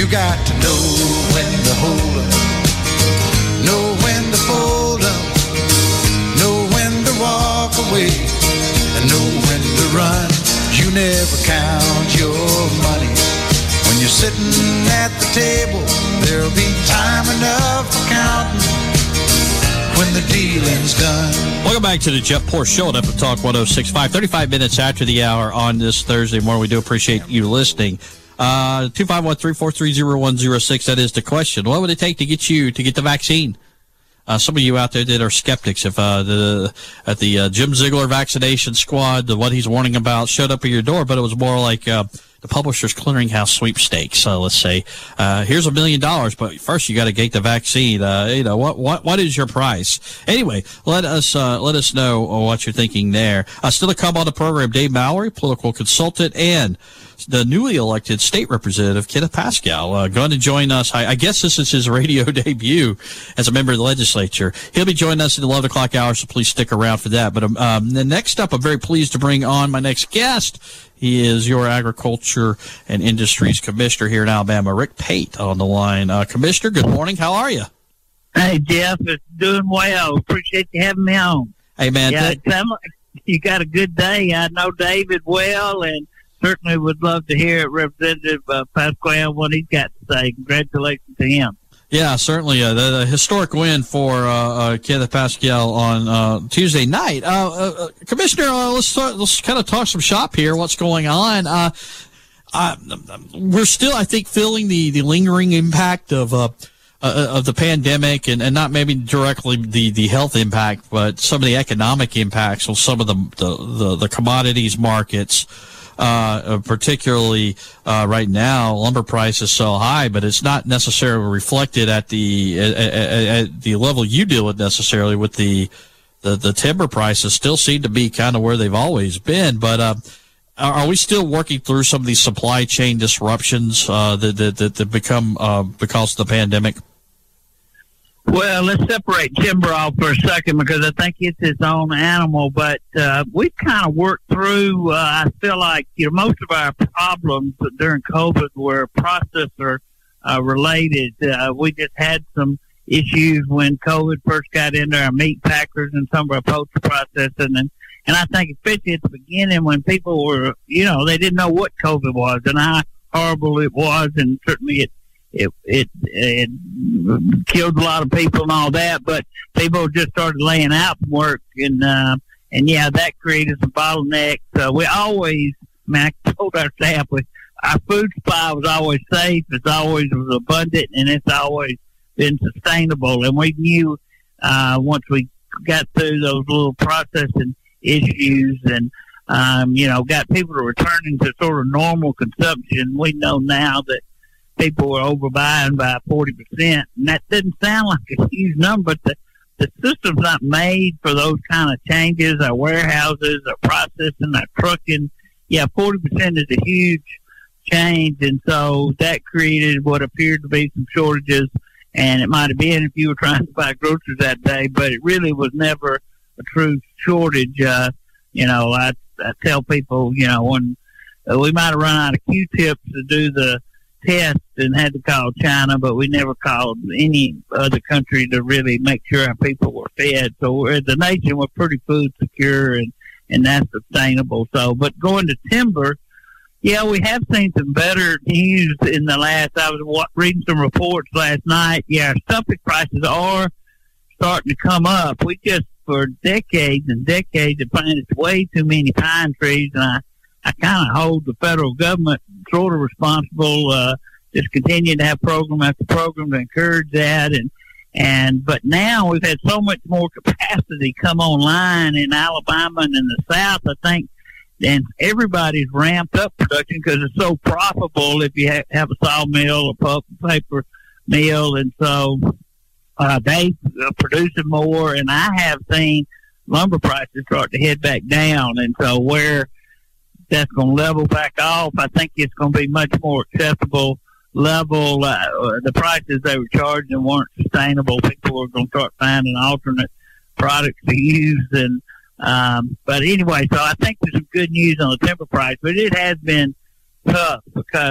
You got to know when to hold up, know when to fold up, know when to walk away, and know when to run. You never count your money. When you're sitting at the table, there'll be time enough for counting when the dealing's done. Welcome back to the Jeff Porsche Show at Epic Talk 106.5. 35 minutes after the hour on this Thursday morning. We do appreciate you listening. 251-343-0106. That is the question. What would it take to get you to get the vaccine? Some of you out there that are skeptics, if at the Jim Ziegler vaccination squad, what he's warning about showed up at your door, but it was more like the Publishers Clearinghouse sweepstakes. Let's say, here's $1 million, but first you got to get the vaccine. What is your price? Anyway, let us know what you're thinking there. Still to come on the program, Dave Mallory, political consultant, and the newly elected state representative, Kenneth Pascal, going to join us. I guess this is his radio debut as a member of the legislature. He'll be joining us at the 11 o'clock hour, so please stick around for that. But the next up, I'm very pleased to bring on my next guest. He is your Agriculture and Industries Commissioner here in Alabama, Rick Pate, on the line. Commissioner, good morning. How are you? Hey, Jeff. It's doing well. Appreciate you having me on. Hey, man. Yeah, it sounds like you got a good day. I know David well, and certainly would love to hear Representative Pascal what he's got to say. Congratulations to him. Yeah, certainly. The historic win for Kenneth Pascal on Tuesday night. Commissioner, let's kind of talk some shop here. What's going on? We're still, I think, feeling the lingering impact of the pandemic, and not maybe directly the health impact, but some of the economic impacts on some of the commodities markets. Particularly right now, lumber price is so high, but it's not necessarily reflected at the level you deal with necessarily. With the timber prices still seem to be kind of where they've always been. But are we still working through some of these supply chain disruptions that become because of the pandemic? Well, let's separate timber off for a second because I think it's its own animal. But we've kind of worked through, I feel like, most of our problems during COVID were processor related. We just had some issues when COVID first got into our meat packers and some of our poultry processing. And I think especially at the beginning when people were, they didn't know what COVID was and how horrible it was. And certainly it killed a lot of people and all that, but people just started laying out from work, and that created some bottlenecks. We always, I told our staff, our food supply was always safe, it's always was abundant, and it's always been sustainable. And we knew once we got through those little processing issues and got people to returning to sort of normal consumption, we know now that people were overbuying by 40%, and that doesn't sound like a huge number, but the system's not made for those kind of changes. Our warehouses, our processing, our trucking, 40% is a huge change, and so that created what appeared to be some shortages, and it might have been if you were trying to buy groceries that day, but it really was never a true shortage. I tell people, when we might have run out of Q-tips to do the test and had to call China, but we never called any other country to really make sure our people were fed. So as a nation, we're pretty food secure, and that's sustainable. So, but going to timber, we have seen some better news in the last, I was reading some reports last night. Our stumpage prices are starting to come up. We just, for decades and decades, have planted way too many pine trees, and I kind of hold the federal government sort of responsible, just continue to have program after program to encourage that. But now we've had so much more capacity come online in Alabama and in the South, I think, and everybody's ramped up production because it's so profitable if you have a sawmill or pulp and paper mill. And so they producing more, and I have seen lumber prices start to head back down. And so where that's going to level back off, I think it's going to be much more acceptable level. The prices they were charging weren't sustainable. People are going to start finding alternate products to use. And but anyway, so I think there's some good news on the timber price, but it has been tough because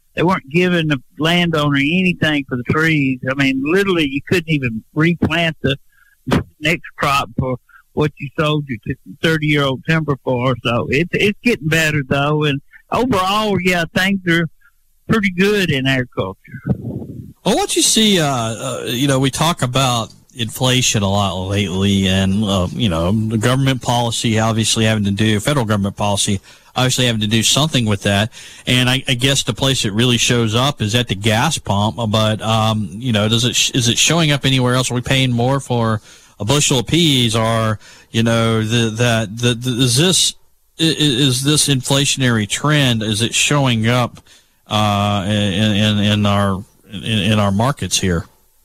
they weren't giving the landowner anything for the trees. I mean, literally, you couldn't even replant the next crop for what you sold your 30-year-old timber for. So it's getting better, though. And overall, yeah, things are pretty good in agriculture. Well, what you see, we talk about inflation a lot lately, and the government policy obviously federal government policy obviously having to do something with that. And I guess the place it really shows up is at the gas pump. But is it showing up anywhere else? Are we paying more for a bushel of peas, or is this inflationary trend? Is it showing up in our markets here?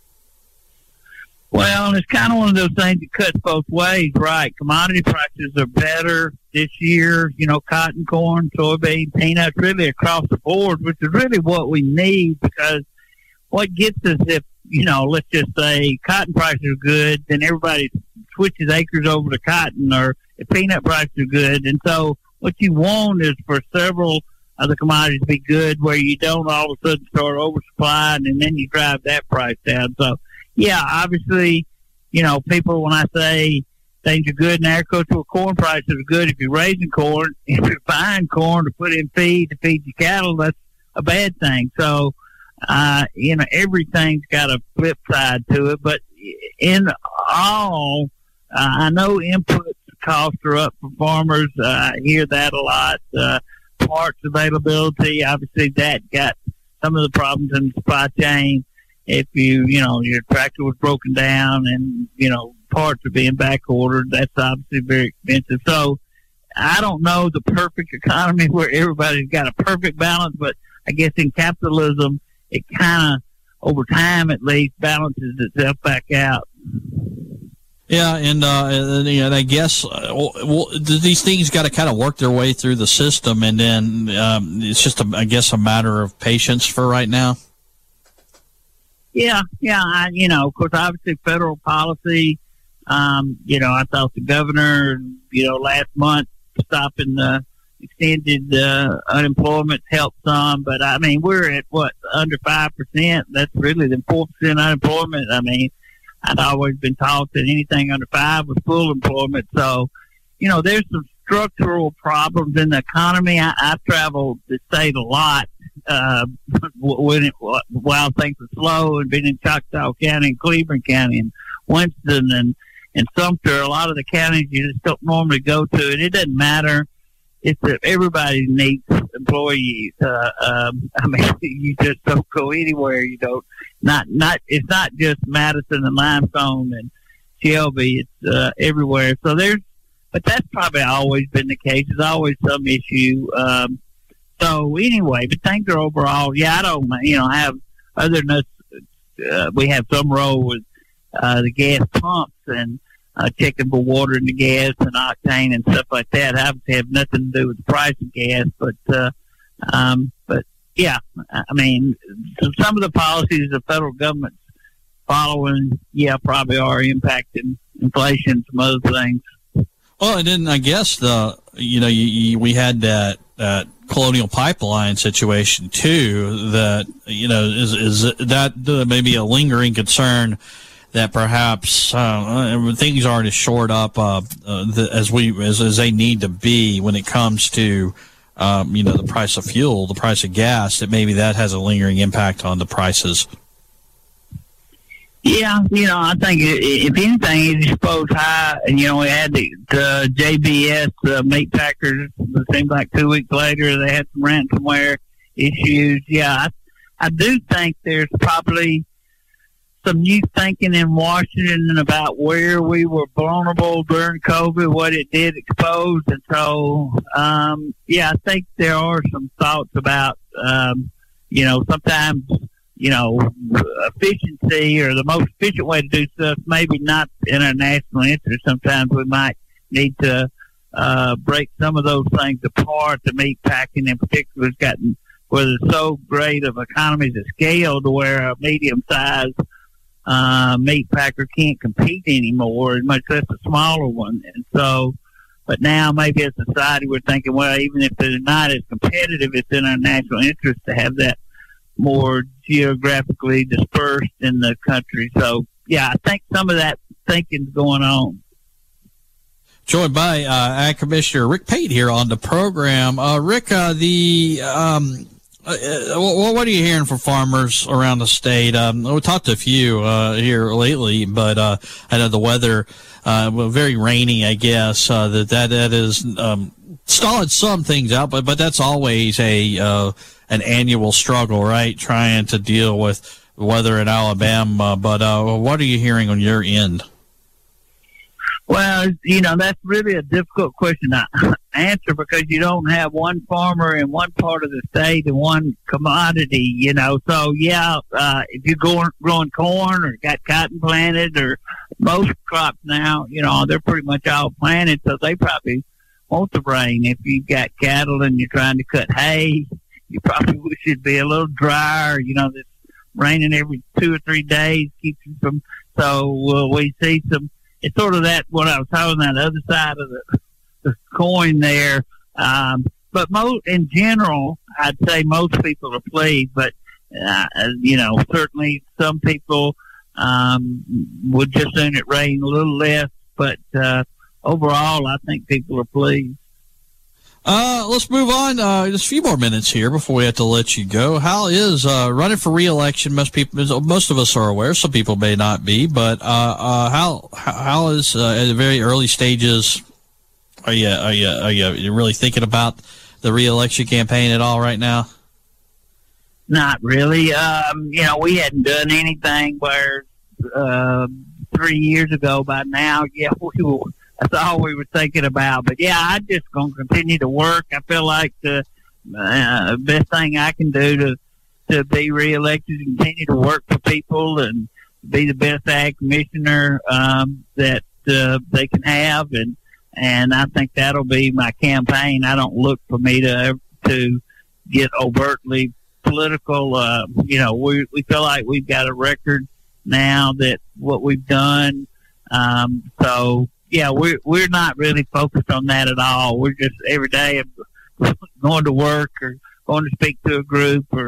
Well, it's kind of one of those things that cuts both ways, right? Commodity prices are better this year, cotton, corn, soybean, peanuts, really across the board, which is really what we need, because what gets us, if, let's just say cotton prices are good, then everybody switches acres over to cotton, or if peanut prices are good. And so what you want is for several of the commodities to be good, where you don't all of a sudden start oversupplying and then you drive that price down. So, yeah, obviously, people, when I say things are good in agriculture, corn prices are good. If you're raising corn, if you're buying corn to put in feed to feed your cattle, that's a bad thing. So, everything's got a flip side to it. But in all, I know input costs are up for farmers. I hear that a lot. Parts availability, obviously, that got some of the problems in the supply chain. If your tractor was broken down and, parts are being back ordered, that's obviously very expensive. So I don't know the perfect economy where everybody's got a perfect balance, but I guess in capitalism, it kind of, over time at least, balances itself back out. Yeah, and I guess these things got to kind of work their way through the system, and then it's just, a matter of patience for right now. Yeah. Of course, obviously federal policy, I thought the governor, last month stopping the extended unemployment helped some, but I mean, we're at under 5%. That's really the 4% unemployment. I mean, I'd always been taught that anything under 5 was full employment. So, there's some structural problems in the economy. I've traveled the state a lot while things were slow, and been in Choctaw County and Cleveland County and Winston and Sumter. A lot of the counties you just don't normally go to, and it doesn't matter. It's that everybody needs employees. You just don't go anywhere. You don't. It's not just Madison and Limestone and Shelby. It's everywhere. So but that's probably always been the case. There's always some issue. So anyway, but things are overall. Yeah, I don't. I have other than us. We have some role with the gas pumps and checking for water in the gas and octane and stuff like that. Obviously, have nothing to do with the price of gas, but yeah, I mean, so some of the policies the federal government's following, probably are impacting inflation, some other things. Well, and then I guess we had that Colonial Pipeline situation too. That is that maybe a lingering concern that perhaps things aren't as shored up as they need to be when it comes to the price of fuel, the price of gas. That maybe that has a lingering impact on the prices. Yeah, I think if anything, it's exposed high. And we had the JBS meat packers. It seemed like 2 weeks later they had some ransomware issues. Yeah, I do think there's probably some new thinking in Washington about where we were vulnerable during COVID, what it did expose. And so, I think there are some thoughts about, sometimes, efficiency or the most efficient way to do stuff, maybe not in our national interest. Sometimes we might need to break some of those things apart. The meat packing in particular has gotten where there's so great of economies of scale to where a medium-sized meat packer can't compete anymore, much less a smaller one. And so, but now maybe as a society we're thinking, well, even if they're not as competitive, it's in our national interest to have that more geographically dispersed in the country. So, yeah, I think some of that thinking's going on. Joined by Ag Commissioner Rick Pate here on the program. Rick, what are you hearing from farmers around the state? We talked to a few here lately, but I know the weather very rainy. I guess that is stalling some things out, but that's always an annual struggle, right? Trying to deal with weather in Alabama. But what are you hearing on your end? Well, that's really a difficult question to answer because you don't have one farmer in one part of the state and one commodity, So, if you're growing corn or got cotton planted or most crops now, they're pretty much all planted, so they probably want the rain. If you've got cattle and you're trying to cut hay, you probably wish it'd be a little drier. This raining every 2 or 3 days keeps you from. So we see some. It's sort of that what I was talking about, the other side of the coin there. But in general, I'd say most people are pleased. But certainly some people would just soon it rain a little less. But overall, I think people are pleased. Let's move on. Just a few more minutes here before we have to let you go. Hal is running for re-election. Most of us are aware. Some people may not be, but Hal is at the very early stages. Are you really thinking about the re-election campaign at all right now? Not really. We hadn't done anything where 3 years ago by now. Yeah, that's all we were thinking about. But, yeah, I'm just going to continue to work. I feel like the best thing I can do to be reelected is continue to work for people and be the best ag commissioner that they can have. And I think that'll be my campaign. I don't look for me to get overtly political. We feel like we've got a record now that what we've done. So, yeah, we're not really focused on that at all. We're just every day going to work or going to speak to a group or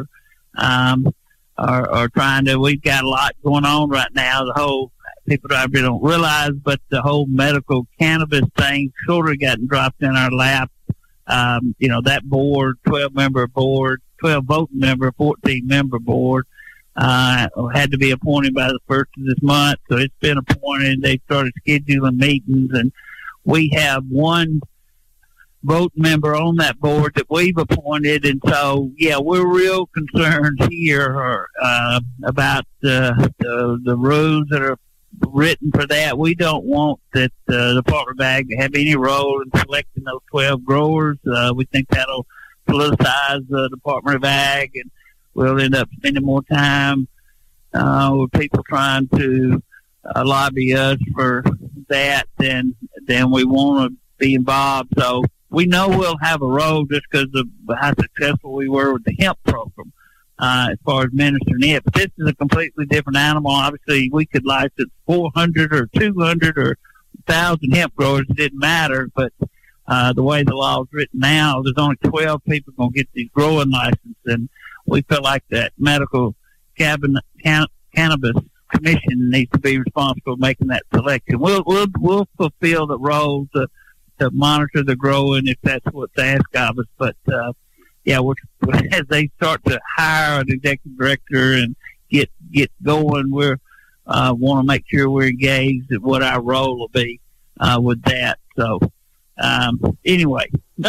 trying to. We've got a lot going on right now. The whole people probably don't realize, but the whole medical cannabis thing sort of gotten dropped in our lap. That board, 12-member board, 12 voting member, 14-member board. Had to be appointed by the 1st of this month, so it's been appointed. They started scheduling meetings, and we have one vote member on that board that we've appointed, and so, yeah, we're real concerned here about the rules that are written for that. We don't want that the Department of Ag to have any role in selecting those 12 growers. We think that'll politicize the Department of Ag, and we'll end up spending more time with people trying to lobby us for that than we want to be involved. So we know we'll have a role just because of how successful we were with the hemp program as far as ministering it. But this is a completely different animal. Obviously, we could license 400 or 200 or 1,000 hemp growers. It didn't matter. But the way the law is written now, there's only 12 people going to get these growing licenses. And we feel like that medical cannabis commission needs to be responsible for making that selection. We'll fulfill the role to monitor the growing if that's what's asked of us. But as they start to hire an executive director and get going, we want to make sure we're engaged at what our role will be with that. So anyway,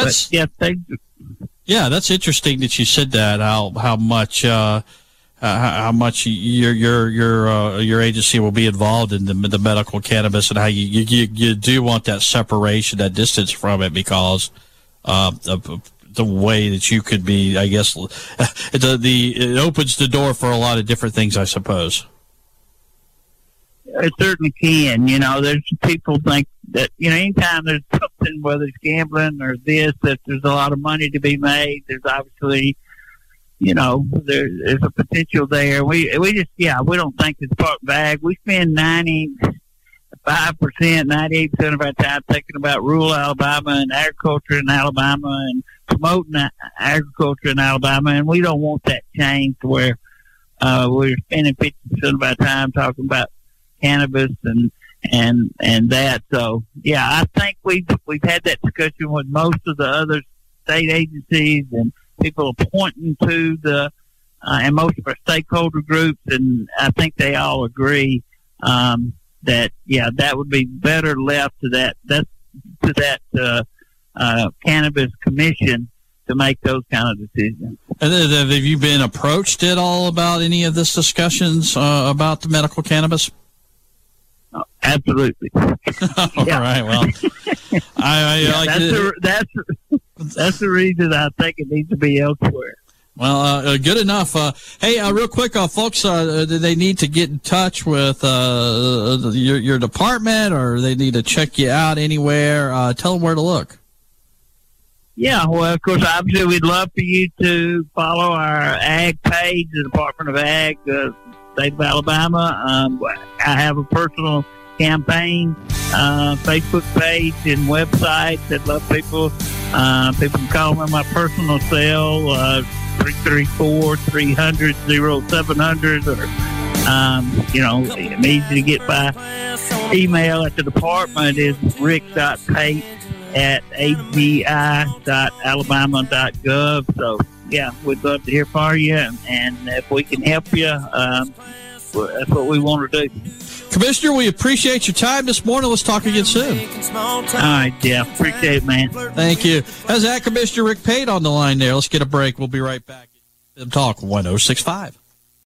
Yeah, that's interesting that you said that. How much your agency will be involved in the medical cannabis, and how you do want that separation, that distance from it, because of the way that you could be. I guess it opens the door for a lot of different things, I suppose. It certainly can. There's people think that, anytime there's something, whether it's gambling or this, that there's a lot of money to be made. There's obviously, there's a potential there. We don't think it's part of ag. We spend 98% of our time thinking about rural Alabama and agriculture in Alabama and promoting agriculture in Alabama, and we don't want that changed where we're spending 50% of our time talking about cannabis and that. So yeah, I think we've had that discussion with most of the other state agencies, and people are pointing to the and most of our stakeholder groups, and I think they all agree that that would be better left to that cannabis commission to make those kind of decisions. And have you been approached at all about any of this discussions about the medical cannabis? Oh, absolutely. All right. Well, that's the reason I think it needs to be elsewhere. Well, good enough. Hey, real quick, folks, do they need to get in touch with your department, or they need to check you out anywhere? Tell them where to look. Yeah, well, of course, obviously, we'd love for you to follow our ag page, the Department of Ag, State of Alabama. I have a personal campaign Facebook page and website that love people. People can call me on my personal cell, 334-300-0700, or easy to get by email at the department is rick.pate@agi.alabama.gov. So yeah, we'd love to hear from you, and if we can help you, that's what we want to do. Commissioner, we appreciate your time this morning. Let's talk again soon. All right, Jeff. Appreciate it, man. Thank you. That's Ag Commissioner Rick Pate on the line there. Let's get a break. We'll be right back. Talk 1065.